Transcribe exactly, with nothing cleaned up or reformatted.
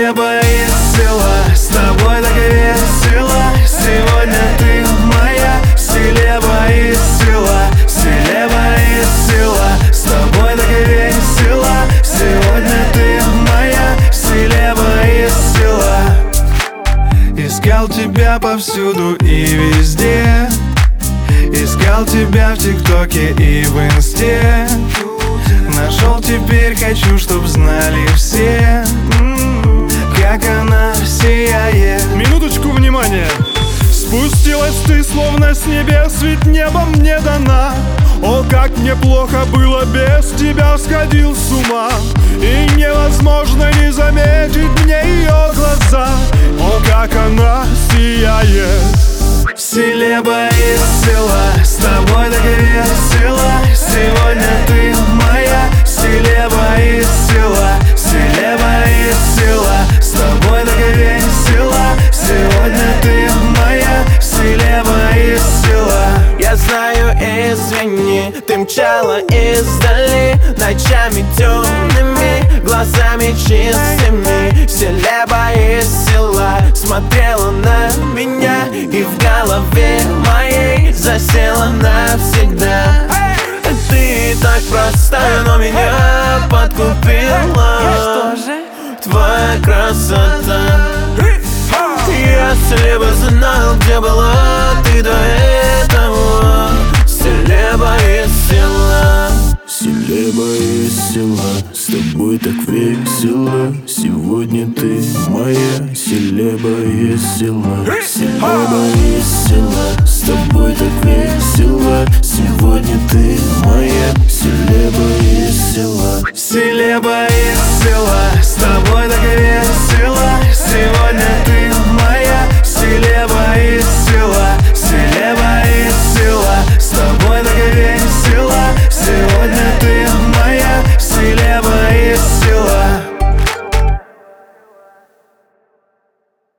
селеба из села, с тобой так весело. Сегодня ты моя селеба из села, селеба из села, с тобой так весело. Сегодня ты моя селеба из села. Искал тебя повсюду и везде, искал тебя в ТикТоке и в Инсте. Нашел, теперь хочу, чтоб знали все, как она сияет. Минуточку внимания. Спустилась ты словно с небес, ведь небом мне дана. О, как мне плохо было без тебя, сходил с ума. И невозможно не заметить мне ее глаза. О, как она сияет. Селеба из села, с тобой так весело. Сегодня ты моя селеба из села, селеба из села, с тобой так весело. Сегодня ты моя селеба из села. Я знаю, извини, ты мчала издали ночами темными, глазами чистыми. Селеба из села смотрела на меня и в голове моей засела навсегда. Ты так проста, но меня подкупила твоя красота. Если бы знал, где была ты до этого. Селеба из села, селеба из села, с тобой так весело. Сегодня ты моя селеба из села, селеба из села, с тобой так весело. Сегодня ты моя селеба из села, селеба из села, с тобой так весело.